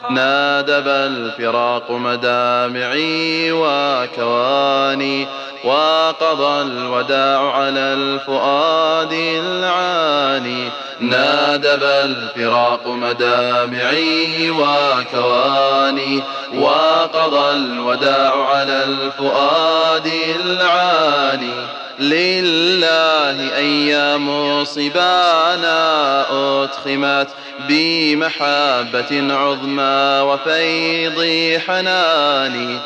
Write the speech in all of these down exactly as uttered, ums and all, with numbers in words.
نادب الفراق مدامعي وكواني، وقضى الوداع على الفؤاد العاني. نادب الفراق مدامعي وكواني، وقضى الوداع على الفؤاد العاني. لله أيام صبانا أتخمت بمحبة عظمى وفيض حناني.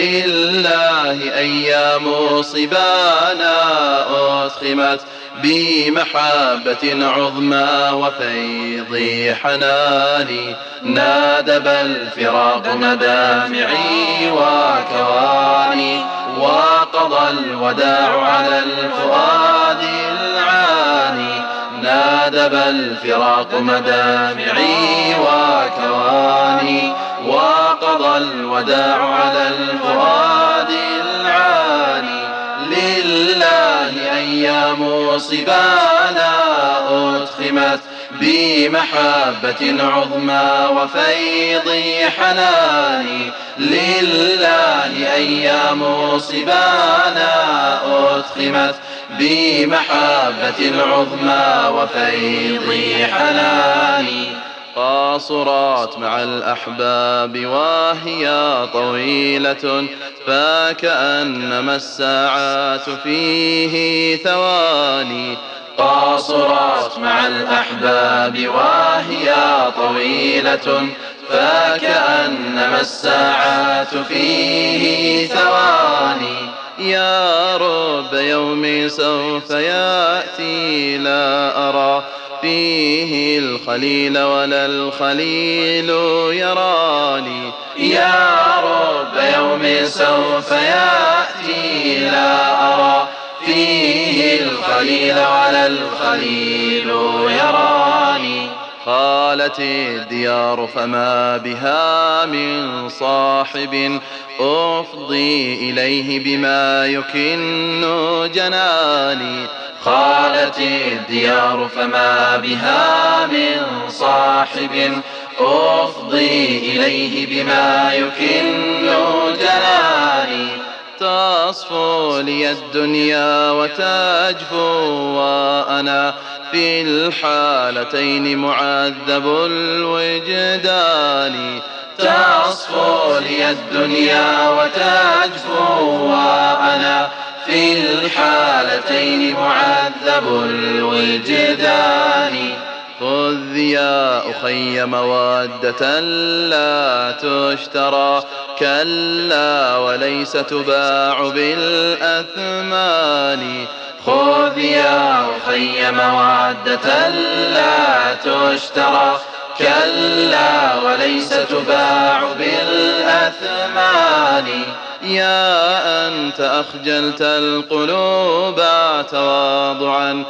لله أيام صبانا أتخمت بمحبة عظمى وفيض حناني. نادب الفراق مدامعي وكواني، وقضى الوداع على الفؤاد العاني. نادب الفراق مدامعي وكواني، وقضى الوداع على الفؤاد العاني. لله أيام صبانا أتخمت بمحبة عظمى وفيض حناني. لله أيام صبانا أتخمت بمحبة عظمى وفيض حناني. قاصرات مع الأحباب وهي طويلة، فكأنما الساعات فيه ثواني. قاصرات مع الأحباب وهي طويلة، فكأنما الساعات فيه ثواني. يا رب يوم سوف يأتي لا أرى فيه الخليل ولا الخليل يراني. يا رب يوم سوف يأتي لا أرى فيه الخليل ولا الخليل يراني. خالت الديار فما بها من صاحب أفضي إليه بما يكن جناني. خالت الديار فما بها من صاحب أفضي إليه بما يكن جناني. تصفو لي الدنيا وتجفو وأنا في الحالتين معذب الوجدان. تصفو لي الدنيا وتجفو وأنا في الحالتين معذب الوجدان. خذ يا أخي مودة لا تشترى، كلا وليس تباع بالأثمان. خذ يا أخي مودة لا تشترى، كلا وليس تباع بالأثمان. يا أنت أخجلت القلوب تواضعا،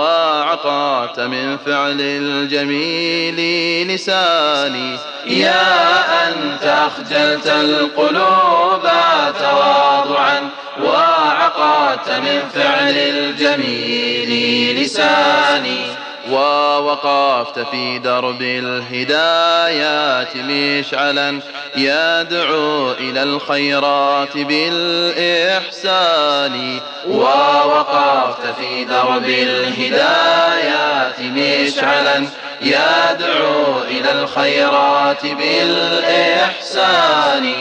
وعقعت من فعل الجميل لساني. يا أنت أخجلت القلوب تواضعا، وعقعت من فعل الجميل لساني. ووقفت في درب الهدايات مشعلا يدعو إلى الخيرات بالإحسان. ووقفت في درب الهدايات مشعلا يدعو إلى الخيرات بالإحسان.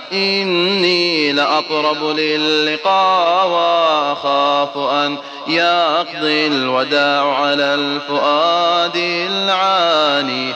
إني لأقرب للقاء وأخاف أن يقضي الوداع على الفؤاد العاني.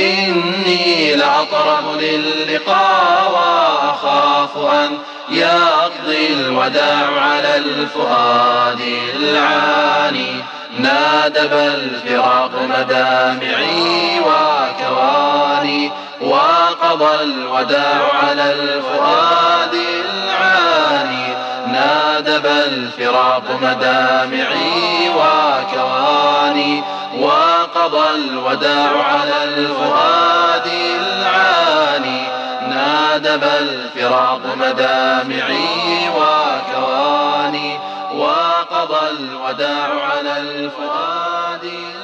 إني لأقرب للقاء وأخاف أن يقضي الوداع على الفؤاد العاني. نادب الفراق مدامعي وكواني، وقضى الوداع على الفؤاد العاني. نادب الفراق مدامعي وكواني، وقضى الوداع على الفؤاد العاني. نادب الفراق مدامعي وكواني، وقضى الوداع على الفؤاد